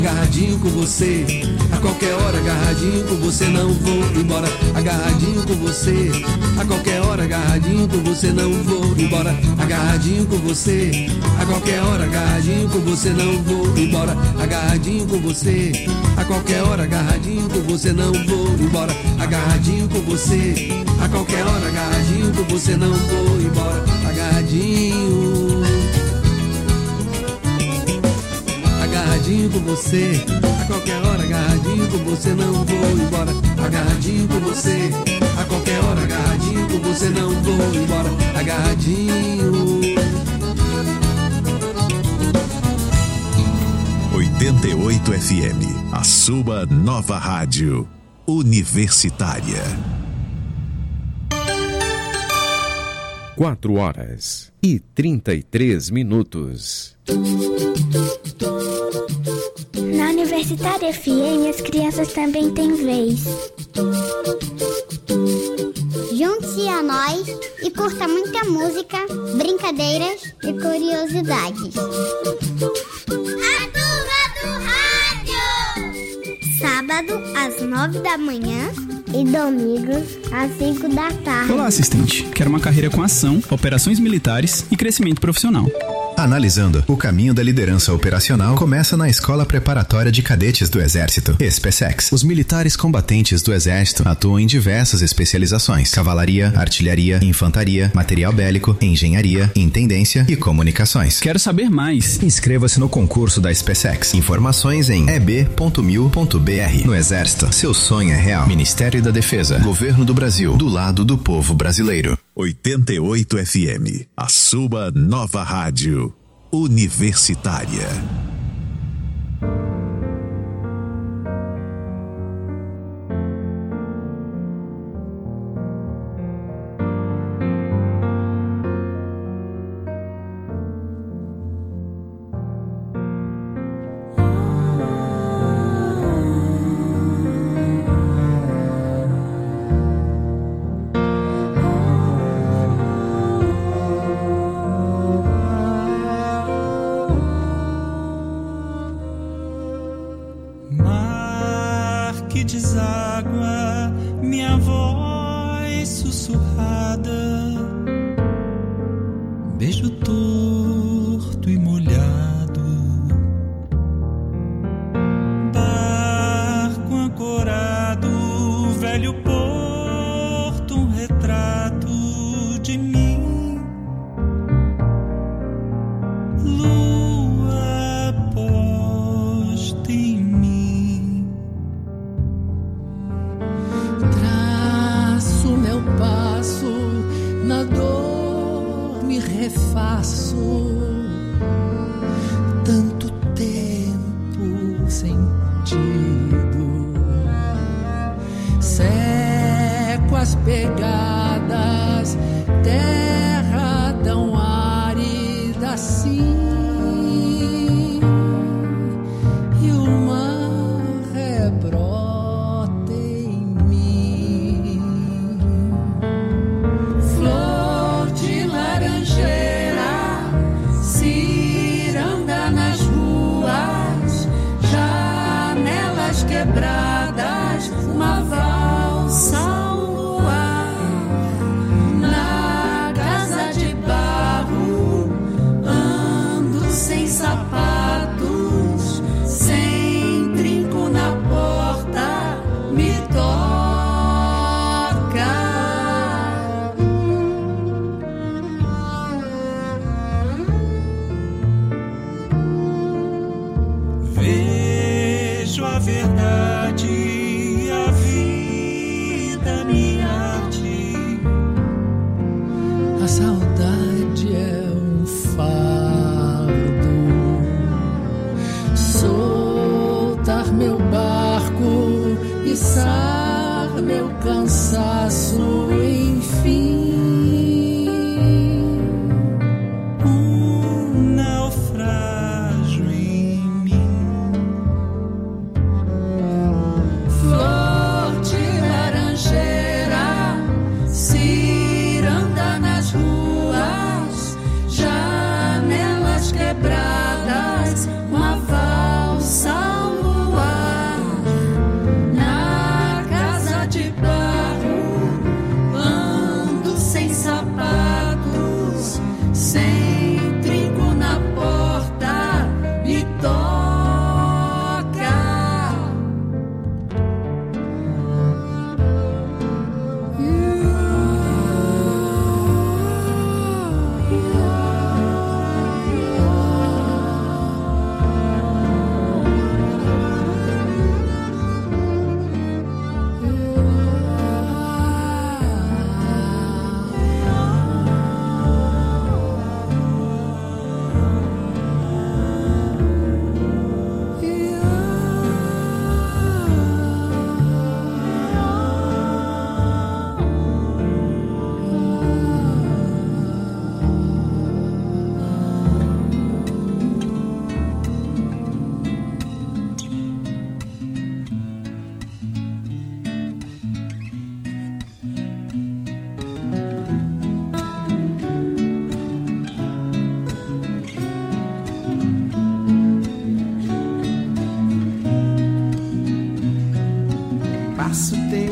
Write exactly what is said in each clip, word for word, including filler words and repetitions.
Agarradinho com você, a qualquer hora, agarradinho com você, não vou embora. Agarradinho com você, a qualquer hora, agarradinho com você, não vou embora. Agarradinho com você, a qualquer hora, agarradinho com você, não vou embora. Agarradinho com você, a qualquer hora, agarradinho com você, não vou embora. Agarradinho com você, a qualquer hora, agarradinho com você, não vou embora. Agarradinho. Agarradinho com você, a qualquer hora, agarradinho com você, não vou embora. Agarradinho com você, a qualquer hora, agarradinho com você, não vou embora. Agarradinho. oitenta e oito F M, a sua nova rádio universitária. Quatro horas e trinta e três minutos. Na Universitária F M, as crianças também têm vez. Junte-se a nós e curta muita música, brincadeiras e curiosidades. A turma do rádio! Sábado, às nove da manhã e domingos, às cinco da tarde. Olá, assistente. Quero uma carreira com ação, operações militares e crescimento profissional. Analisando, o caminho da liderança operacional começa na Escola Preparatória de Cadetes do Exército, SpaceX. Os militares combatentes do Exército atuam em diversas especializações: cavalaria, artilharia, infantaria, material bélico, engenharia, intendência e comunicações. Quero saber mais. Inscreva-se no concurso da SpaceX. Informações em e b ponto mil ponto b r. No Exército, seu sonho é real. Ministério da Defesa, Governo do Brasil, do lado do povo brasileiro. oitenta e oito F M, a sua nova rádio universitária. Deságua minha voz sussurrada, beijo torto e molhado, barco ancorado, velho porto, um retrato de mim, lua posta em mim. Traço meu passo, na dor me refaço. Tanto tempo sentido, seco as pegadas, terra tão árida assim. E o mar rebrota em mim. Flor de laranjeira, ciranda nas ruas, janelas quebradas, uma valsa ao luar. Na casa de barro, ando sem sapatos, sem trinco na porta, me toca. Vejo a verdade, a vida me arde. A saudade é um fardo. Soltar meu barco, içar meu cansaço, enfim. Um naufrágio em mim. Flor de laranjeira, ciranda nas ruas, janelas quebradas, uma valsa ao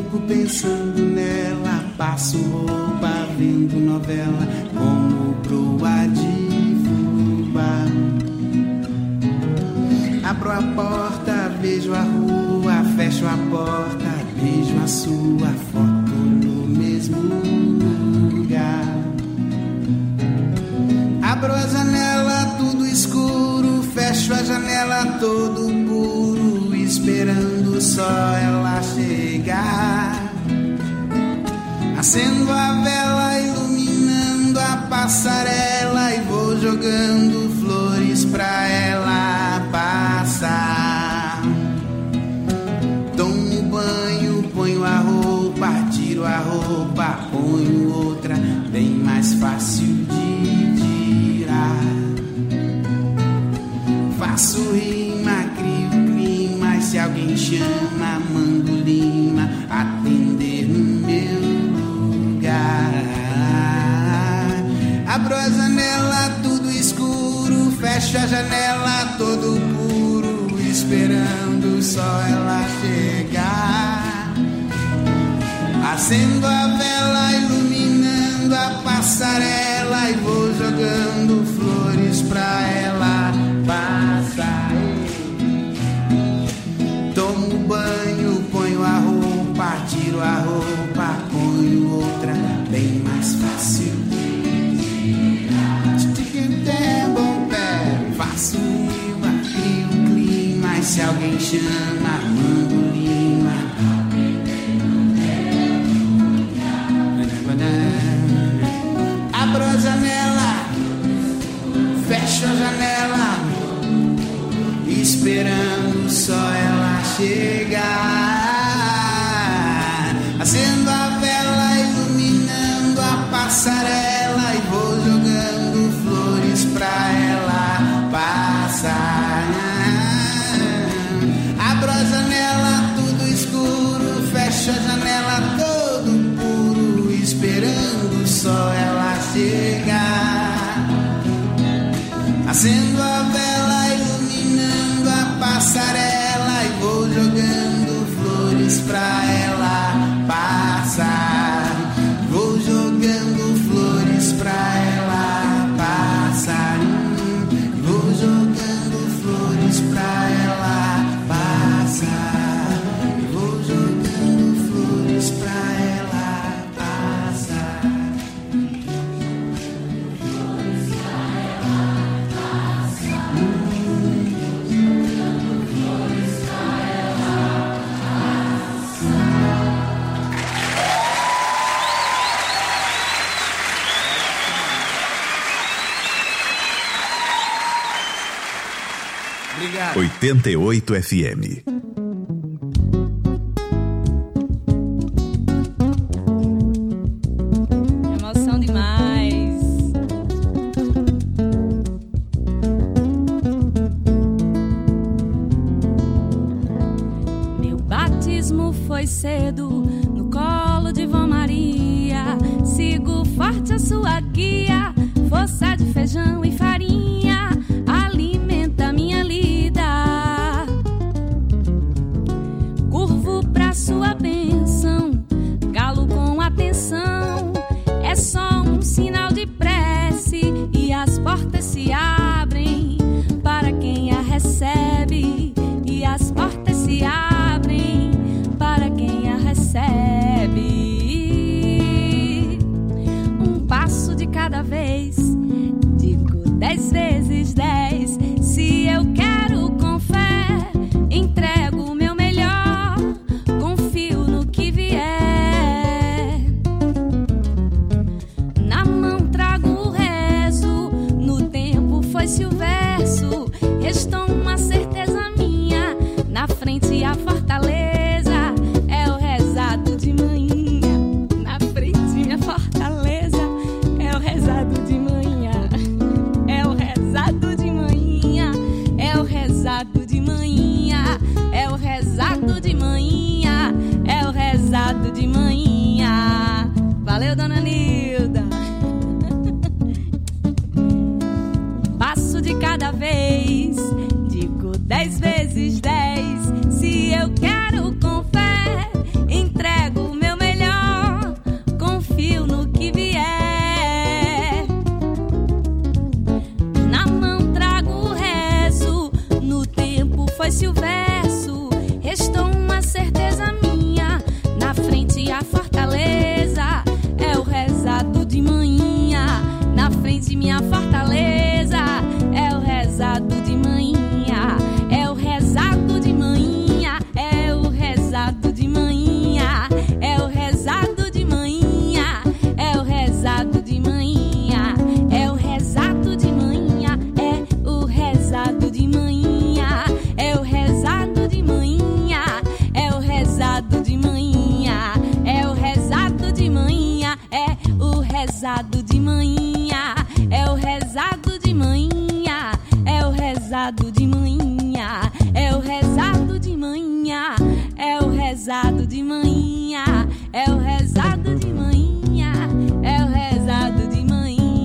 fico pensando nela. Passo roupa vendo novela como proa de fubá. Abro a porta, vejo a rua, fecho a porta, vejo a sua foto no mesmo lugar. Abro a janela, tudo escuro, fecho a janela, todo puro, esperando só ela chegar. Acendo a vela, iluminando a passarela e vou jogando flores pra ela passar. Tomo banho, ponho a roupa, tiro a roupa, ponho outra, bem mais fácil de tirar. Faço rima, crio clima, e se alguém chama, mando lima, atender no meu lugar. Abro a janela, tudo escuro, fecho a janela, todo puro, esperando só ela chegar. Acendo a vela, iluminando a passarela e vou jogando flores pra ela passar. Tomo banho, ponho a roupa, tiro a roupa, ponho outra, bem mais fácil. Faço rima, crio clima, e se alguém chama, mando lima. Abro a janela, fecho a janela, esperando só ela chegar. Acendo a vela, iluminando a passarela e vou jogando flores pra ela passar. Abro a janela, tudo escuro, fecho a janela, todo puro, esperando só ela chegar. Acendo a vela, iluminando a passarela e vou jogando flores pra ela passar. Vou jogando flores pra ela passar. Vou jogando flores pra ela passar. Vou jogando flores pra ela passar. Flores pra ela passar. Jogando flores pra ela passar. Obrigado. oitenta e oito F M. Emoção demais. Meu batismo foi cedo, no colo de Vó Maria. Sigo forte a sua guia, força de feijão e farinha alimenta minha lida. Curvo pra sua bênção, galo com atenção. É só um sinal de prece e as portas se abrem para quem a recebe. E as portas se abrem para quem a recebe. Um passo de cada vez, digo dez vezes dez. Se eu quero com fé, entrego o meu melhor, confio no que vier. Na mão trago o rezo, no tempo foi-se o verso. Restou uma certeza minha, na frente a fortaleza é o rezado de manhã. Na frente a fortaleza é o rezado de manhã. É o rezado de manhã, é o rezado de manhã, é o rezado de manhã, é o rezado de manhã. Valeu, dona Nilda. Passo de cada vez, digo dez vezes dez. Se eu quero com fé, entrego restou uma certeza minha. Na frente a fortaleza, é o rezado de manhã. Na frente minha fortaleza, é o rezado de manhã. É o rezado de manhã, é o rezado de manhã. É o rezado de manhã, é o rezado de manhã. É o rezado de manhã, é o rezado de manhã. É o rezado de manhã, é o rezado de manhã. É o rezado de manhã, é o rezado de manhã. É o rezado de manhã, é o rezado de manhã. É o rezado de manhã, é o rezado de manhã. É o rezado de manhã, é o rezado de manhã.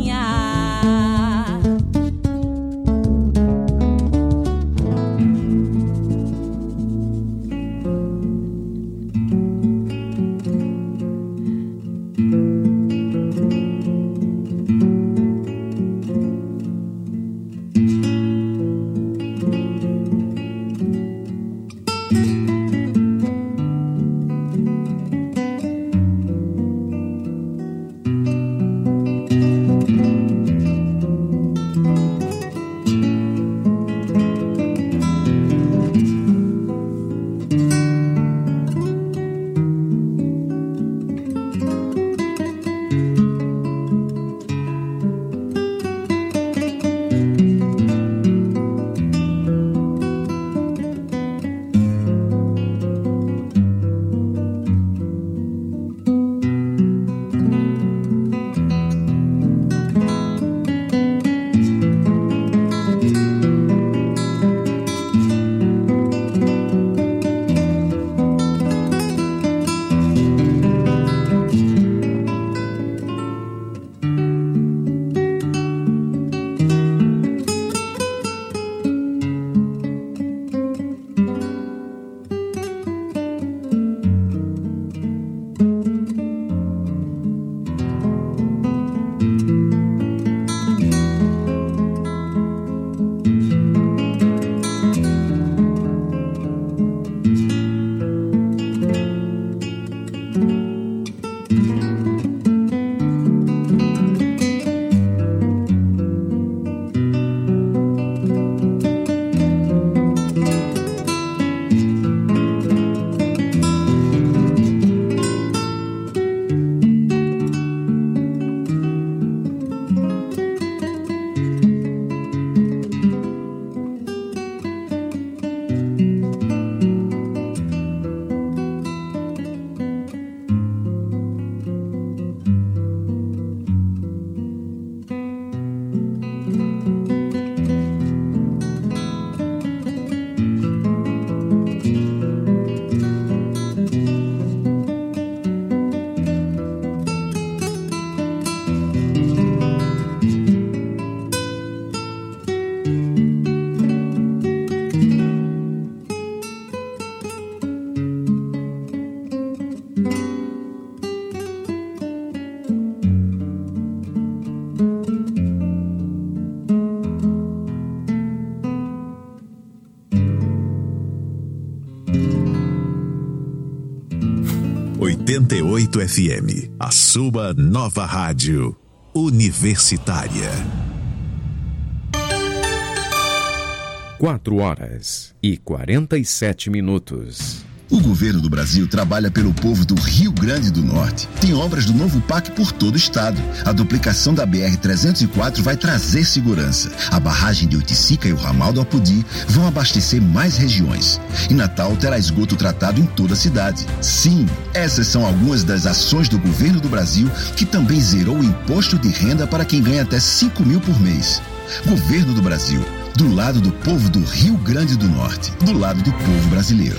oitenta e oito F M, a sua nova rádio universitária. Quatro horas e quarenta e sete minutos. O governo do Brasil trabalha pelo povo do Rio Grande do Norte. Tem obras do novo P A C por todo o estado. A duplicação da B R trezentos e quatro vai trazer segurança. A barragem de Oiticica e o ramal do Apodi vão abastecer mais regiões. E Natal terá esgoto tratado em toda a cidade. Sim, essas são algumas das ações do governo do Brasil, que também zerou o imposto de renda para quem ganha até cinco mil por mês. Governo do Brasil, do lado do povo do Rio Grande do Norte, do lado do povo brasileiro.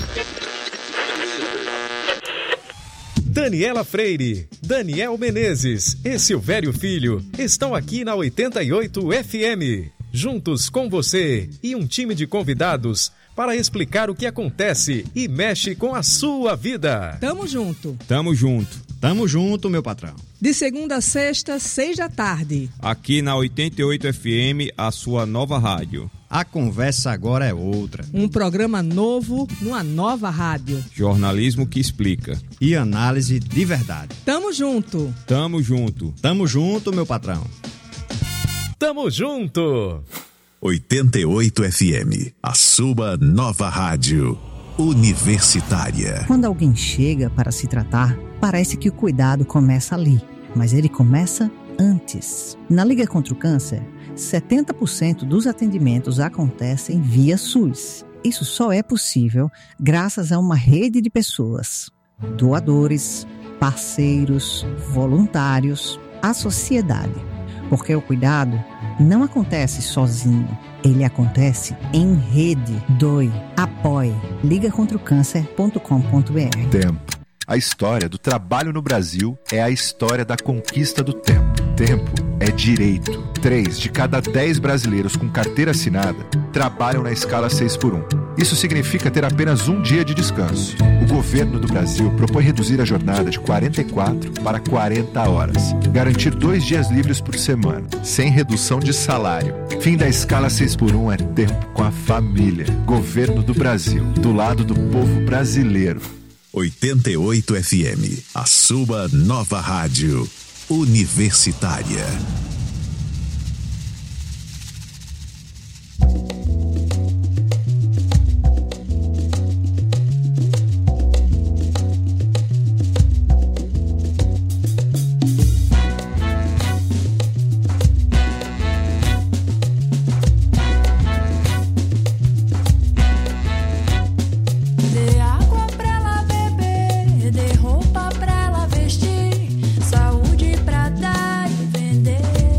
Daniela Freire, Daniel Menezes e Silvério Filho estão aqui na oitenta e oito F M, juntos com você e um time de convidados para explicar o que acontece e mexe com a sua vida. Tamo junto. Tamo junto. Tamo junto, meu patrão. De segunda a sexta, seis da tarde. Aqui na oitenta e oito F M, a sua nova rádio. A conversa agora é outra. Um programa novo numa nova rádio. Jornalismo que explica. E análise de verdade. Tamo junto. Tamo junto. Tamo junto, meu patrão. Tamo junto. oitenta e oito F M, a sua nova rádio universitária. Quando alguém chega para se tratar, parece que o cuidado começa ali, mas ele começa antes. Na Liga contra o Câncer, setenta por cento dos atendimentos acontecem via SUS. Isso só é possível graças a uma rede de pessoas, doadores, parceiros, voluntários, a sociedade. Porque o cuidado não acontece sozinho, ele acontece em rede. Doe, apoie, liga contra o câncer ponto com ponto b r. Tempo. A história do trabalho no Brasil é a história da conquista do tempo. Tempo é direito. Três de cada dez brasileiros com carteira assinada trabalham na escala seis por um. Isso significa ter apenas um dia de descanso. O governo do Brasil propõe reduzir a jornada de quarenta e quatro para quarenta horas. Garantir dois dias livres por semana, sem redução de salário. Fim da escala seis por um é tempo com a família. Governo do Brasil, do lado do povo brasileiro. oitenta e oito F M, a sua nova rádio universitária. Roupa pra ela vestir, saúde pra dar e vender.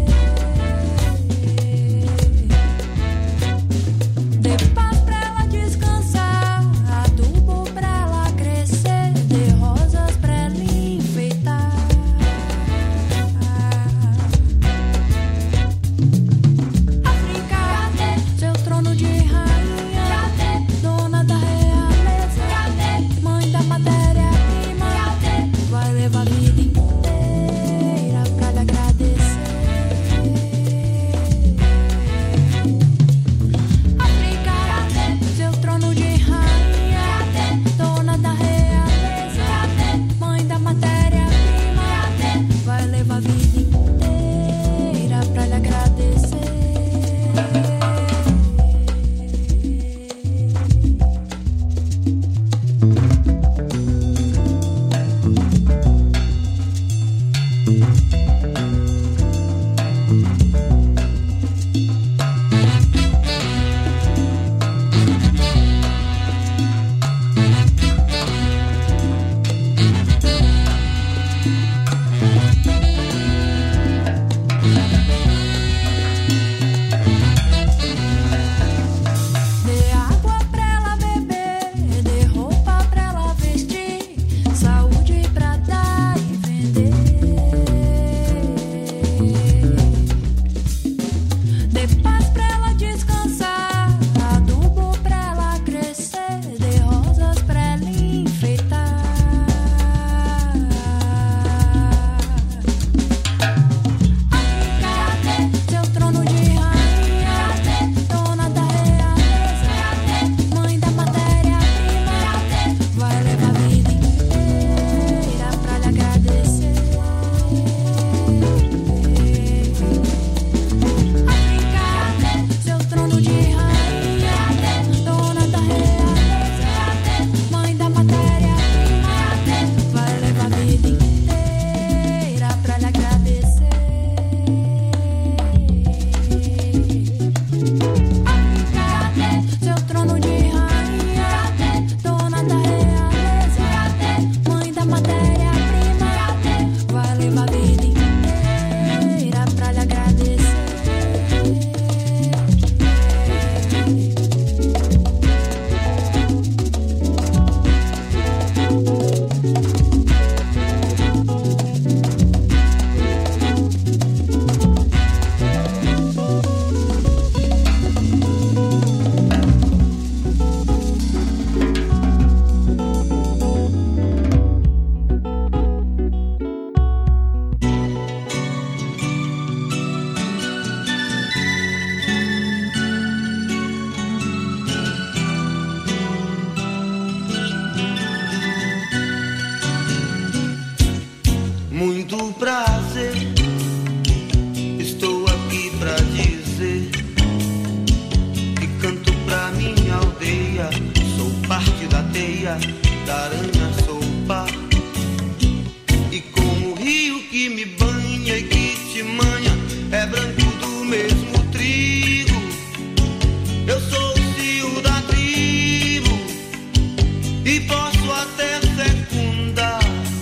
teia da aranha sou par. E como o rio que me banha e que te manha é branco do mesmo trigo, eu sou o cio da tribo e posso até fecundar.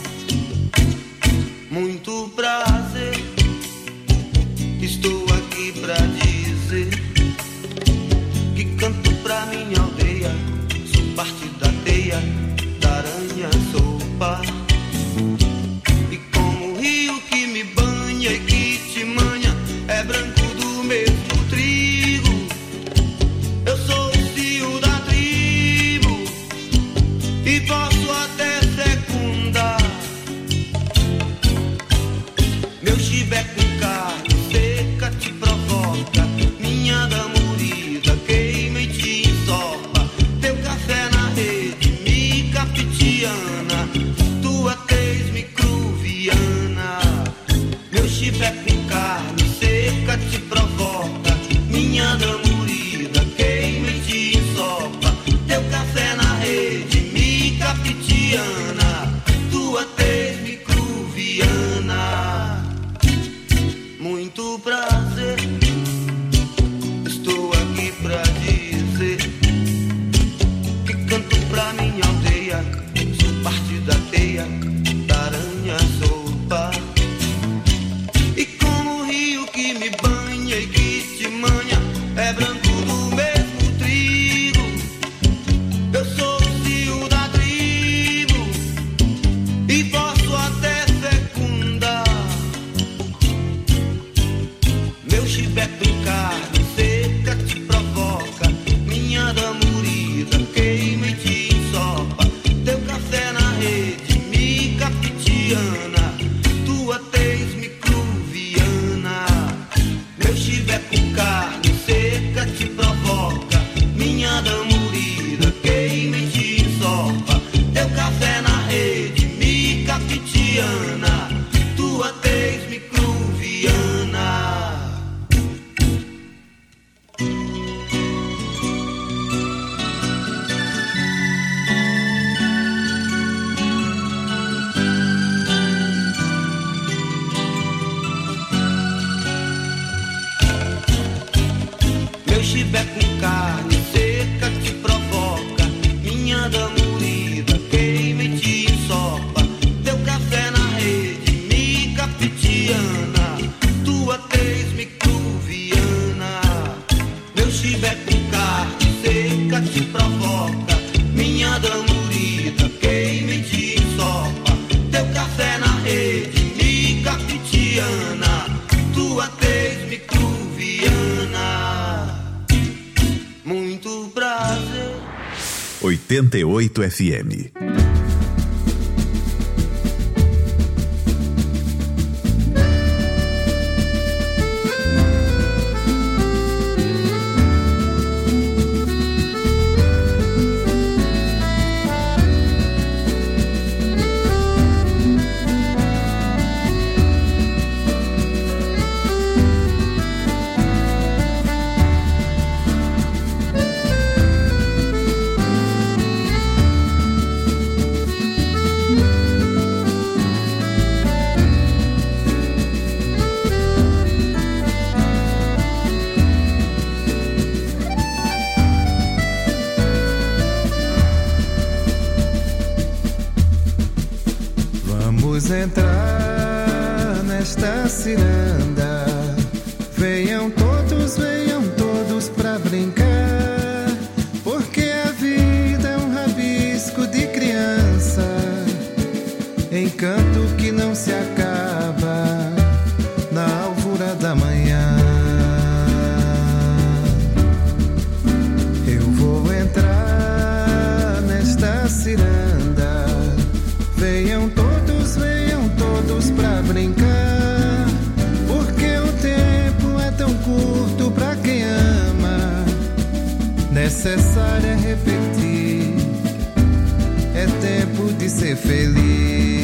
Muito prazer, estou aqui pra dizer que canto pra minha aldeia, sou parte da teia da aranha sou par. E como o rio que me banha e que te manha é branco do mesmo trigo, eu sou o cio da tribo e posso até fecundar. Meu chibé com carne seca te provoca, minha damurida queima e te ensopa. Teu café na rede, mica pitiana, tua tez microviana. Meu chibé com carne seca te provoca, minha damurida queima e te ensopa. Teu café na rede, mica pitiana, tua tez microviana. Muito prazer, estou aqui pra dizer que canto pra minha aldeia, sou parte da teia da aranha sou par. E como o rio que me banha e que te manha é branco do mesmo trigo, eu sou o cio da tribo e posso até fecundar. Meu chibé com carne seca te provoca, minha damurida queima e te ensopa. Teu café na rede, mica pitiana, tua tez microviana. Meu chibé com carne seca te provoca, minha damurida queima e te ensopa. Teu café na rede, mica pitiana, tua tez microviana. Meu chibé com carne seca te provoca, minha damurida queima e te ensopa. Teu café na rede, mica pitiana, tua tez microviana. Meu chibé com carne seca te provoca, minha damurida queima e te ensopa. Teu café na rede, mica pitiana, tua tez microviana. Muito prazer. oitenta e oito F M. Vamos entrar nesta ciranda. Venham todos, venham todos pra brincar, porque a vida é um rabisco de criança, encanto que não se acaba na alvura da manhã. Eu vou entrar nesta ciranda. Venham todos, venham todos pra brincar, porque o tempo é tão curto pra quem ama. Necessário é repetir, é tempo de ser feliz.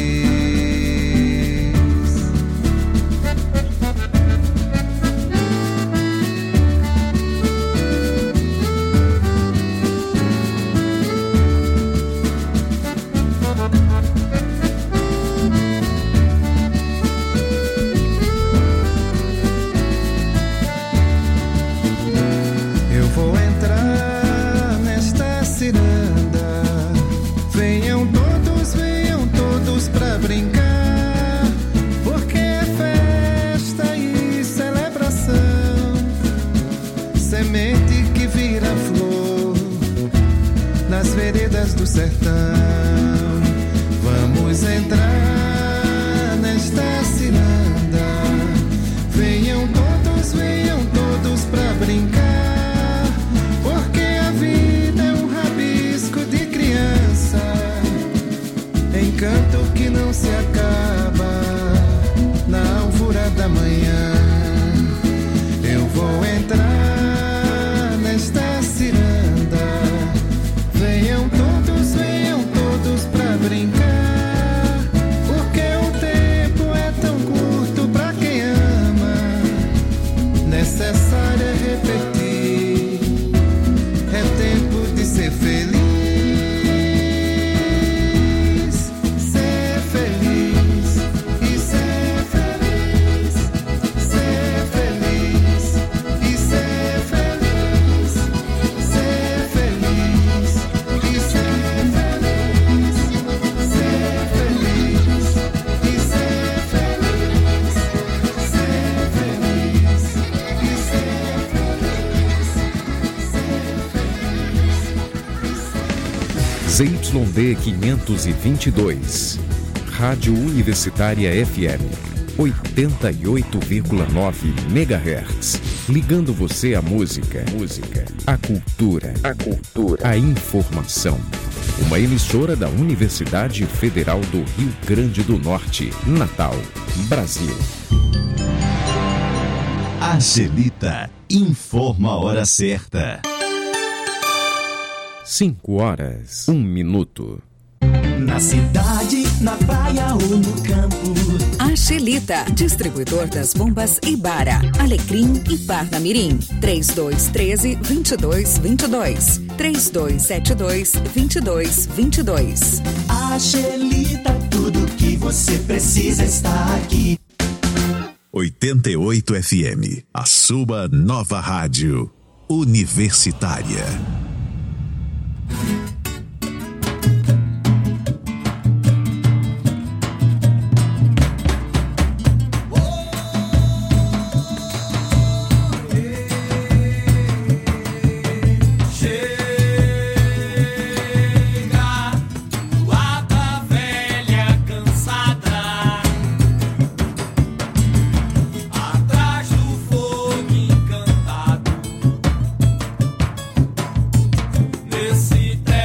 terras do sertão. Vamos entrar nesta ciranda. Venham todos, venham todos pra brincar, porque a vida é um rabisco de criança, encanto que não se acaba na alvura da manhã. Eu vou entrar nesta ciranda. Venham todos, venham todos pra brincar, porque o tempo é tão curto pra quem ama. Necessário é repetir, é tempo de ser feliz. Ser feliz e ser feliz. Ser feliz e ser feliz. Ser feliz e ser feliz. Ser feliz e ser feliz. Ser feliz e ser Z Y D quinhentos e vinte e dois, Rádio Universitária F M, oitenta e oito vírgula nove megahertz, ligando você à música, música, à cultura, à cultura, à informação. Uma emissora da Universidade Federal do Rio Grande do Norte, Natal, Brasil. Angelita informa a hora certa. Cinco horas, um minuto. Na cidade, na praia ou no campo. Angelita, distribuidor das bombas Ibara, Alecrim e Parnamirim. três dois um três, dois dois dois dois. três dois sete dois, dois dois dois dois. Angelita, tudo que você precisa está aqui. oitenta e oito F M, a sua nova rádio universitária. Nesse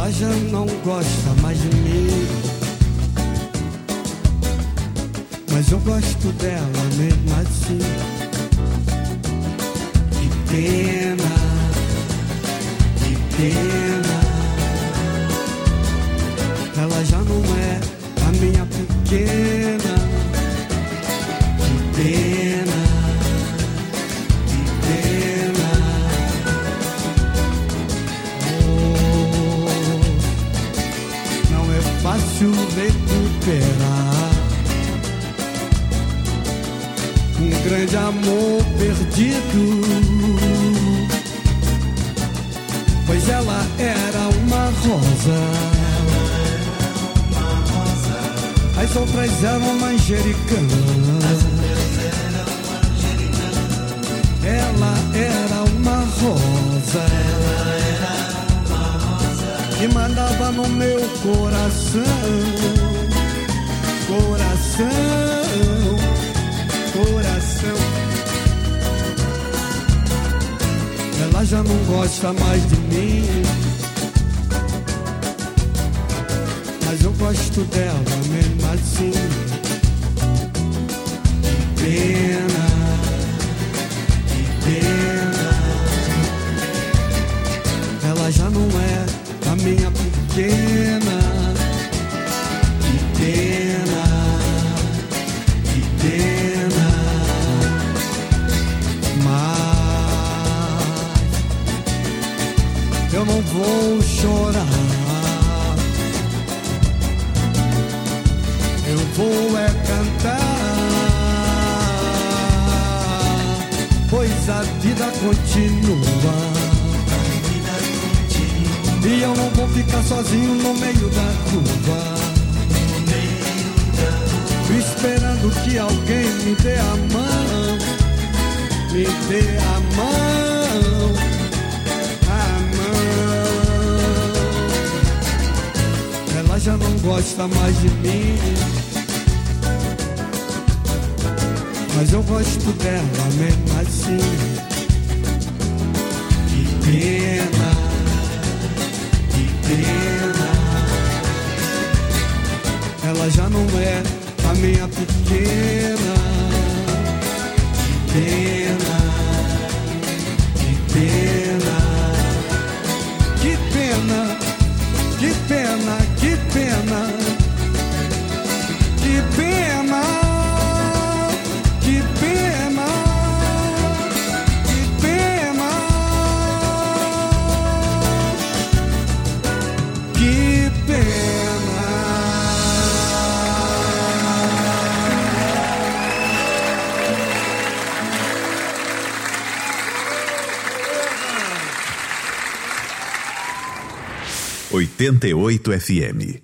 Ela já não gosta mais de mim, mas eu gosto dela mesmo assim. Que pena, que pena. Ela já não é a minha pequena. Que pena, que pena. Oh, não é fácil recuperar um grande amor perdido, pois ela era uma rosa, as outras eram manjericanas. Ela era uma rosa que mandava no meu coração, coração, coração. Ela já não gosta mais de mim, mas eu gosto dela mesmo assim. Que pena, que pena. Ela já não é a minha pequena. Que pena, que pena. Mas eu não vou chorar, eu vou é cantar, pois a vida continua. E eu não vou ficar sozinho no meio da rua, esperando que alguém me dê a mão, me dê a mão, a mão. Ela já não gosta mais de mim, mas eu gosto dela mesmo assim. Que pena, que pena. Ela já não é a minha pequena. Que pena, que pena. Que pena, que pena, que pena. Que pena, que pena, que pena. Que pena. oitenta e oito F M.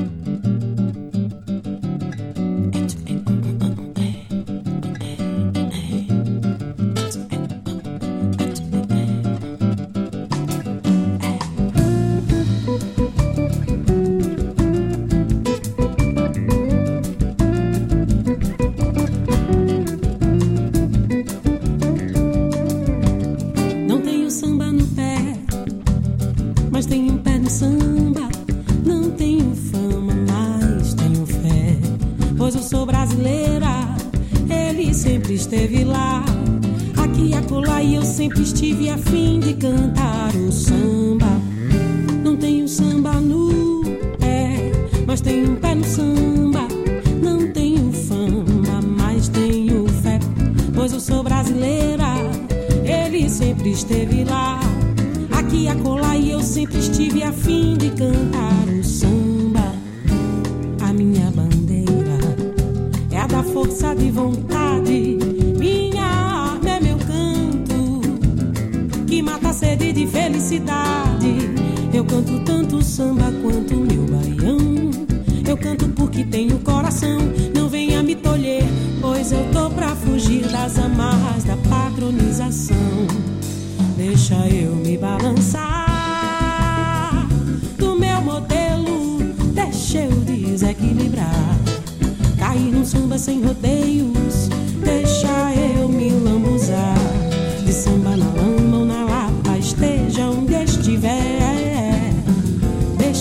Não tenho samba no pé, mas tenho um pé no samba. Não tenho fama, mas tenho fé, pois eu sou brasileira. Ele sempre esteve lá, aqui e acolá, e eu sempre estive a fim de cantar o samba. Não tenho samba no pé, mas tenho um pé no samba. Não tenho fama, mas tenho fé, pois eu sou brasileira. Ele sempre esteve lá, aqui e acolá, e eu sempre estive a fim de cantar o samba. A minha bandeira é a da força de vontade, minha arma é meu canto, que mata a sede de felicidade. Eu canto tanto samba quanto meu baião, eu canto porque tenho coração. Não venha me tolher, pois eu tô pra fugir das amarras da padronização. Deixa eu me balançar do meu modelo, deixa eu desequilibrar, cair num samba sem rodeios, deixa eu me lambuzar. De samba na lama ou na lapa, esteja onde estiver, deixa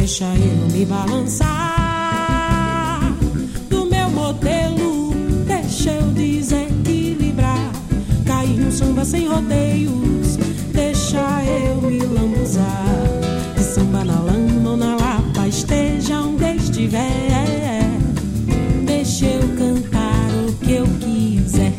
deixa eu me balançar. Do meu modelo, deixa eu desequilibrar. Cair no samba sem rodeios, deixa eu me lambuzar. De samba na lama ou na lapa, esteja onde estiver, deixa eu cantar o que eu quiser.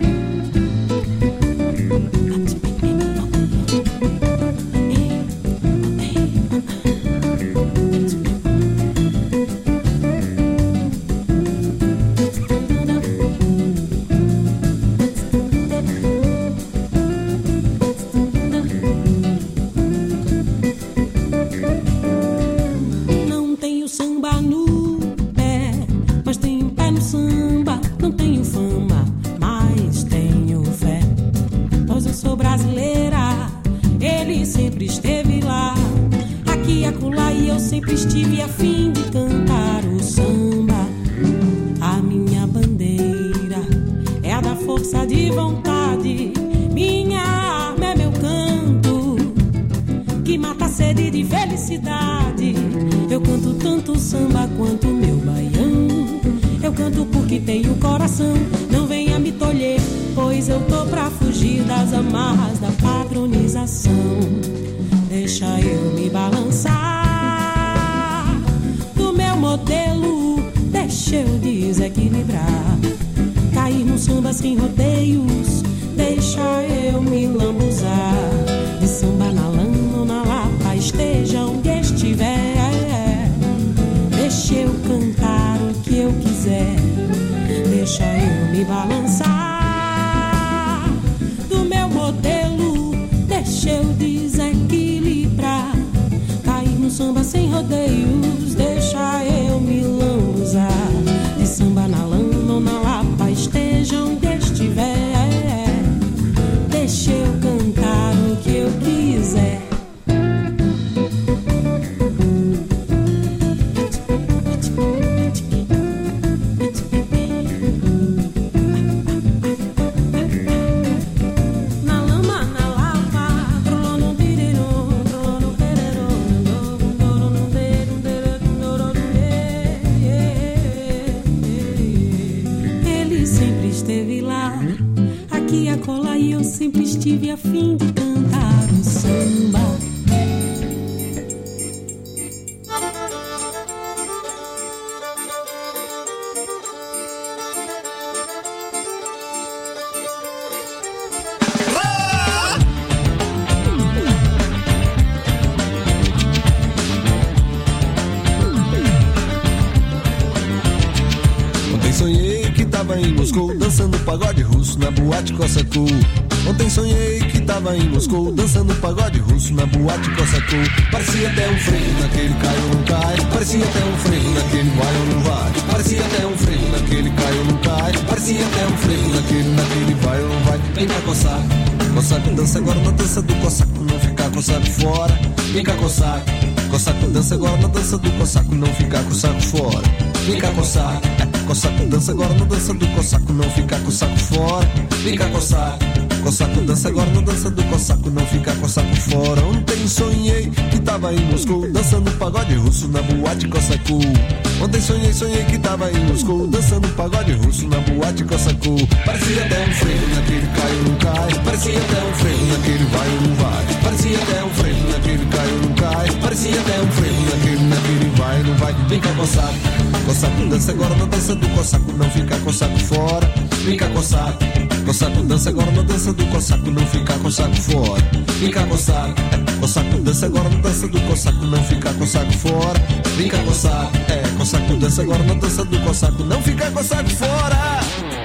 Ontem sonhei que tava em Moscou, dançando pagode russo na boate Cossacô. Parecia até um freio naquele cai ou não cai, parecia até um freio naquele vai ou não vai, parecia até um freio naquele cai ou não cai, parecia até um freio naquele, naquele vai ou não vai. Vem cá coçar, Cossaco dança agora na dança do Cossaco, não ficar com o saco fora. Vem cá coçar, Cossaco dança agora na dança do Cossaco, não ficar com o saco fora. Vem cá coçar, Cossaco dança agora na dança do Cossaco, não ficar com o saco fora. Vem cá coçar, Cossaco dança agora na dança do Cossaco, não ficar com o saco fora. Ontem sonhei que tava em Moscou, dançando pagode russo na boate Cossaco. Ontem sonhei, sonhei que tava em Moscou, dançando pagode russo na boate Cossaco. Parecia até um freio naquele cai ou não cai, parecia até um freio naquele vai ou não vai, parecia até um freio naquele cai ou não cai, parecia até um freio naquele, naquele vai ou não vai. Vem cá coçar, Cossaco dança agora na dança do Cossaco, não ficar com o saco fora. Vem cá coçar, Cossaco dança agora na dança do Cossaco, não ficar com o saco fora. Vem cá coçar, Cossaco dança agora na dança do Cossaco, não ficar com o saco fora. Vem cá coçar, é, Cossaco dança agora na dança do Cossaco, não ficar com o saco fora.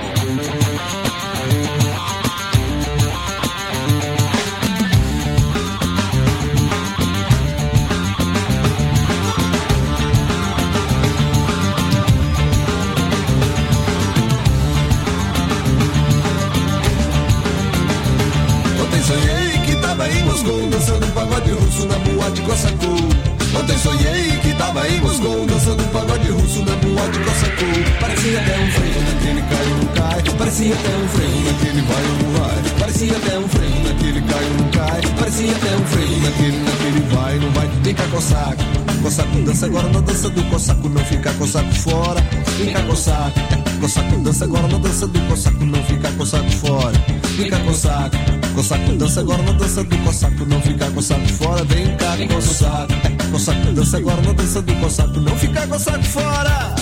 Dançando pagode russo na boate Cossaco. Ontem sonhei que tava em Moscou, dançando pagode russo na boate Cossaco. Parecia até um freio naquele cai ou não cai, parecia até um freio naquele vai ou não vai, parecia até um freio naquele cai ou não cai, parecia até um freio naquele, naquele vai ou não vai. Vem cá coçar, Cossaco dança agora na dança do Cossaco, não fica Cossaco fora. Fica Cossaco, Cossaco dança agora na dança do Cossaco, não fica Cossaco fora. Fica Cossaco, Cossaco dança agora na dança do Cossaco, não fica Cossaco fora. Vem cá, Cossaco, Cossaco dança agora na dança do Cossaco, não fica Cossaco fora.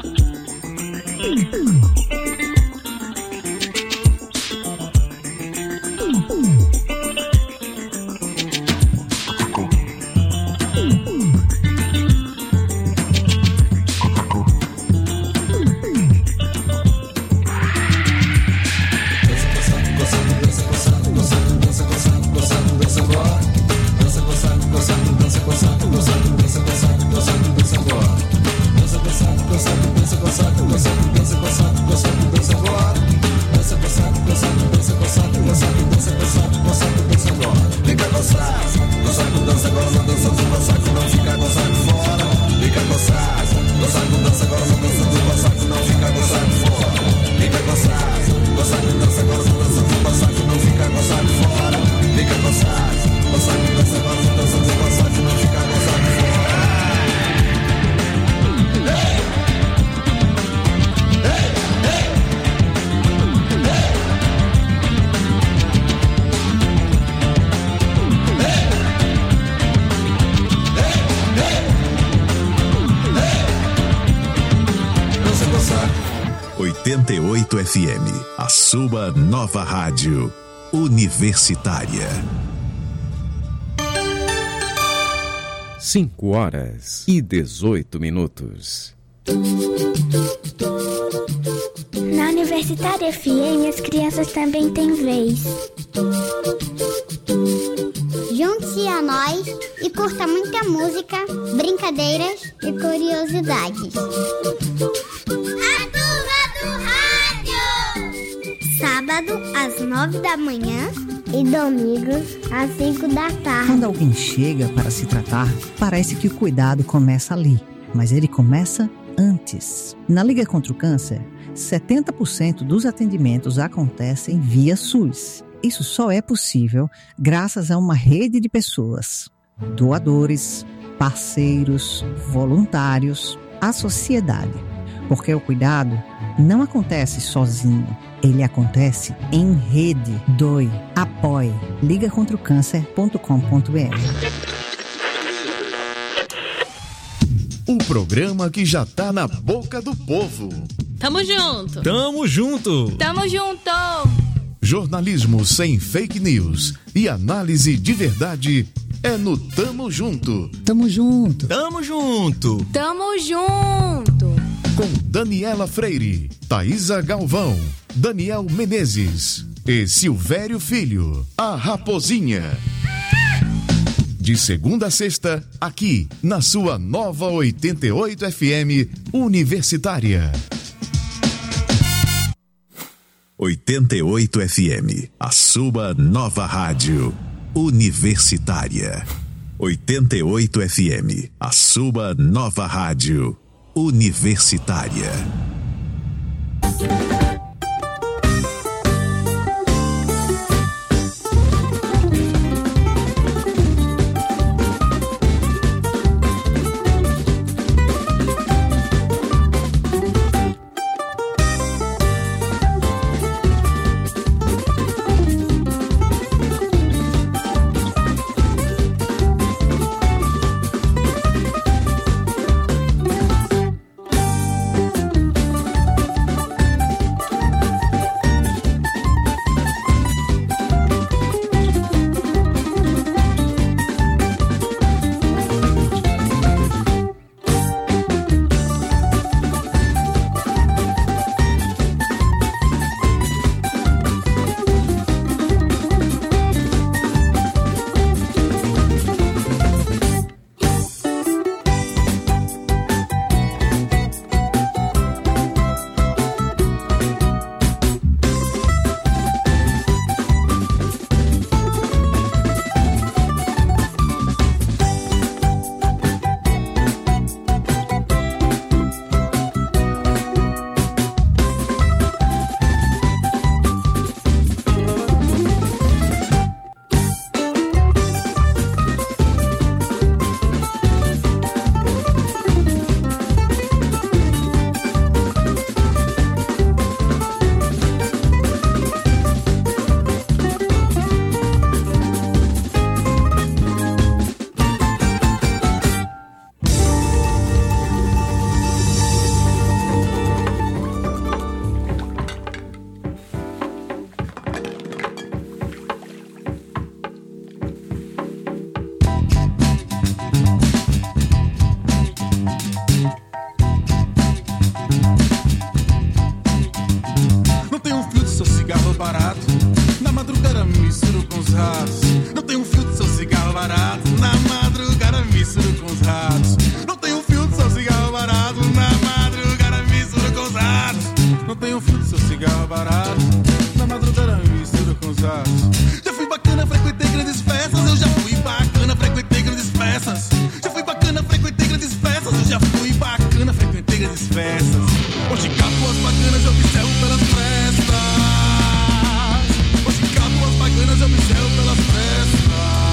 oitenta e oito F M, a sua nova rádio universitária. Cinco horas e dezoito minutos. Na Universitária F M, as crianças também têm vez. Junte-se a nós e curta muita música, brincadeiras e curiosidades. A turma do rádio! Sábado, às nove da manhã e domingos, às cinco da tarde. Quando alguém chega para se tratar, parece que o cuidado começa ali, mas ele começa antes. Na Liga contra o Câncer, setenta por cento dos atendimentos acontecem via SUS. Isso só é possível graças a uma rede de pessoas, doadores, parceiros, voluntários, a sociedade. Porque o cuidado não acontece sozinho, ele acontece em rede. Doe, apoie, liga contra o câncer ponto com ponto b r. Um programa que já tá na boca do povo. Tamo junto. Tamo junto. Tamo junto. Jornalismo sem fake news e análise de verdade é no Tamo Junto. Tamo junto. Tamo junto. Tamo junto. Com Daniela Freire, Thaisa Galvão, Daniel Menezes e Silvério Filho, a Raposinha. De segunda a sexta, aqui na sua nova oitenta e oito F M Universitária. oitenta e oito F M, a sua nova rádio universitária. oitenta e oito F M, a sua nova rádio universitária. grandes festas, eu já fui bacana, frequentei grandes festas. Já fui bacana, frequentei grandes festas, eu já fui bacana, frequentei grandes festas. Hoje capo as bacanas, eu observo pelas frestas. Hoje capo as bacanas, eu observo pelas frestas.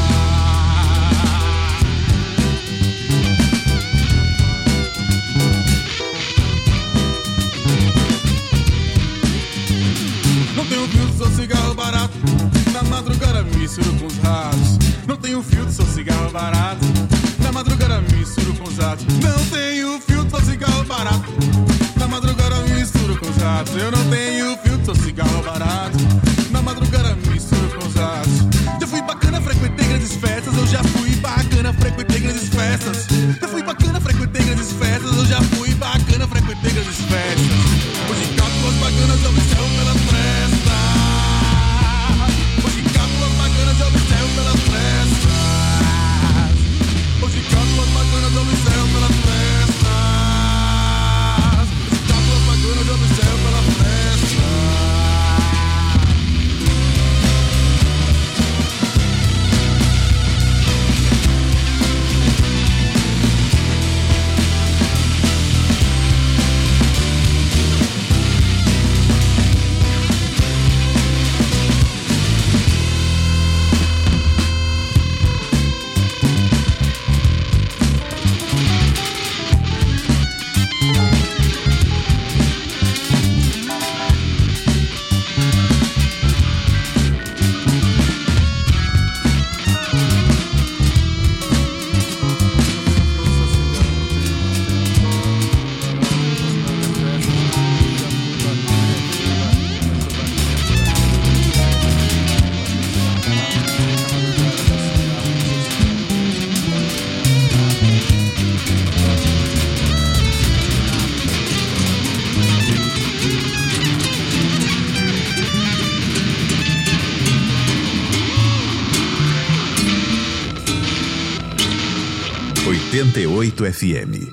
Não tenho filtro, sou cigarro barato. Na madrugada me misturo com os ratos. Não tenho filtro, sou cigarro barato. Na madrugada me misturo com os ratos. Não tenho filtro, sou cigarro barato. Na madrugada me misturo com os ratos. Eu não tenho filtro, sou cigarro barato. Na madrugada me misturo com os ratos. Já fui bacana, frequentei grandes festas. Eu já fui bacana, frequentei grandes festas. Já fui bacana, frequentei grandes festas. Eu já fui bacana, frequentei grandes festas. Hoje capo as bacanas, eu observo pelas frestas. Hoje capo as bacanas, eu observo pelas frestas. Hoje capo as bacanas, eu observo pelas frestas. Hoje capo as bacanas, eu observo pelas frestas. oitenta e oito F M.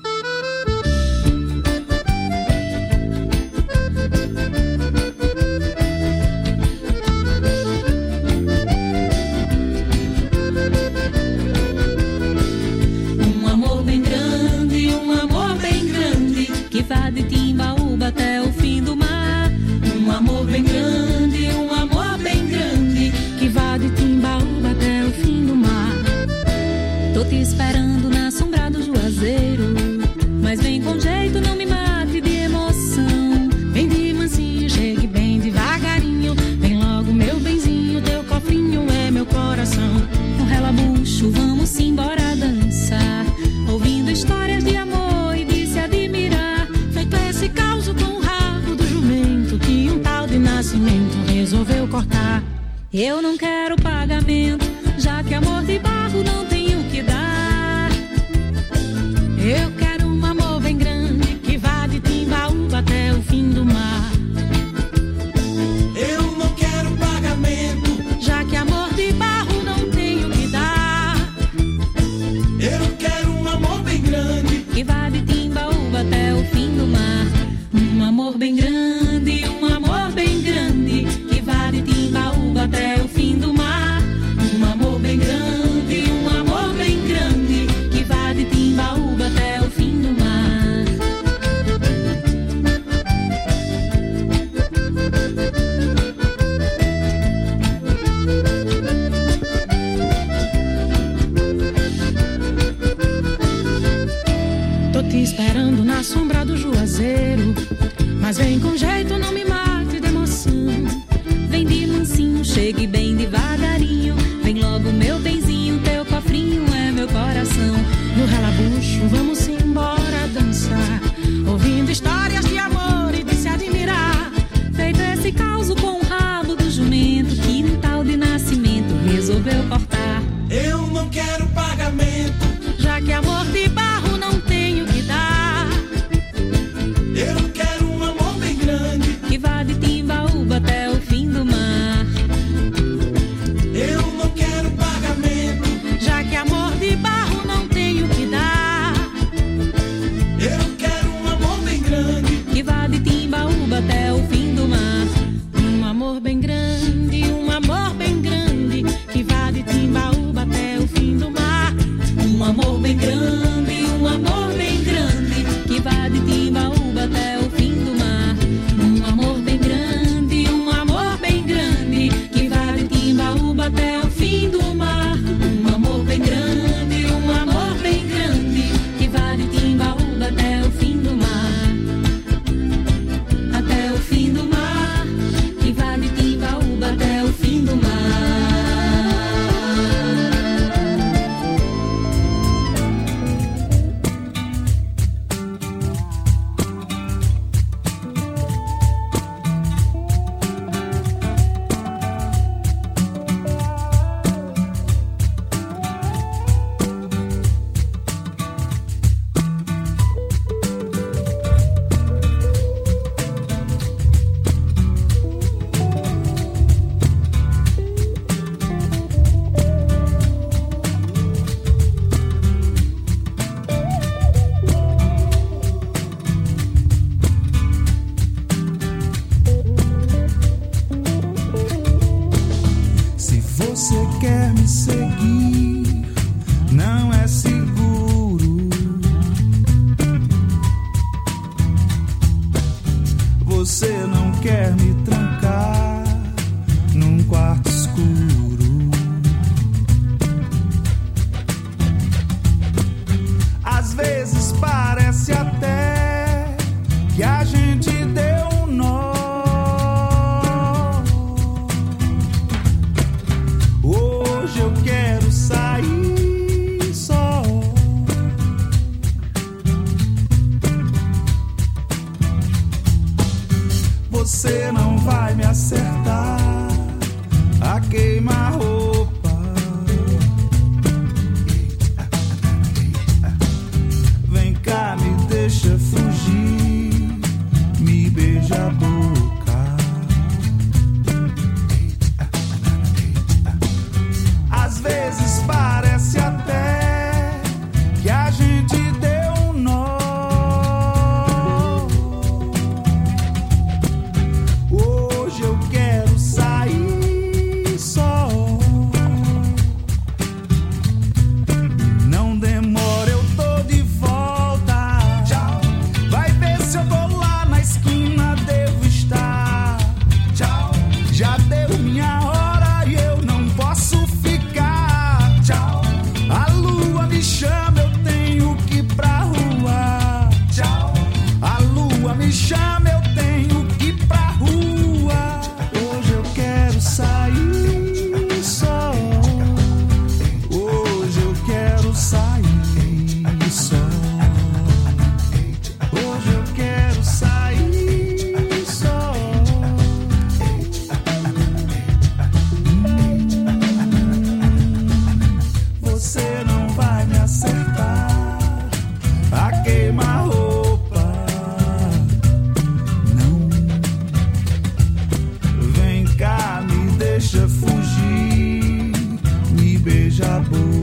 Um amor bem grande, um amor bem grande, que vá de Timbaúba até o fim do mar. Um amor bem grande, um amor bem grande, que vá de Timbaúba até o fim do mar. Tô te esperando na sombra do Juazeiro, mas vem com jeito, não me mate de emoção. Vem de mansinho, chegue bem devagarinho. Vem logo, meu benzinho, teu cofrinho é meu coração. No relabucho, vamos embora dançar, ouvindo histórias de amor e de se admirar. Feito esse caos com o rabo do jumento, que um tal de nascimento resolveu cortar. Eu não quero pagamento, já que amor de barro não tenho que dar. Eu quero um amor bem grande, que vá de Timbaúba até o fim do mar. Eu não quero pagamento, já que amor de barro não tenho que dar. Eu quero um amor bem grande, que vá de Timbaúba até o fim do mar. Um amor bem grande, um amor bem grande, que vá de Timbaúba até o fim do mar. Um amor bem grande, um amor bem grande, que vá de Timbaúba até o fim do mar. Tô te esperando na sombra do Juazeiro, mas vem com jeito, não me mate de emoção. Vem de mansinho, chegue bem devagarinho. Vem logo, meu benzinho, teu cofrinho é meu coração. No relabucho, vamos embora dançar, ouvindo histórias de amor e de se admirar. Feito esse caos com o rabo do jumento, que um tal de nascimento resolveu cortar. eu não quero pagamento, já que amor de barro não tenho que dar. eu quero um amor bem grande, que vá de Timbaúba até o fim do mar. eu não quer me seguir, não é seguro. Você não quer me trancar num quarto escuro. Às vezes parece até que a gente deu um nó. Hoje eu quero sair só. Você não vai me acertar a queima-roupa. Vem cá, me deixa fugir, me beija a boca. Às vezes parece até que a gente deu um nó. Hoje eu quero sair só. Não demora, eu tô de volta. Tchau. Vai ver se eu tô lá na esquina, devo estar. Tchau. Já deu minha hora e eu não posso ficar. Tchau. A lua me chama, eu tenho que ir pra rua. Tchau. A lua me chama, eu tenho que ir pra rua. Hoje eu quero sair só. Hoje eu quero sair só. Hoje eu quero sair só. Você não vai me acertar a queima-roupa. Não. Vem cá, me deixa fugir, me beija a boca.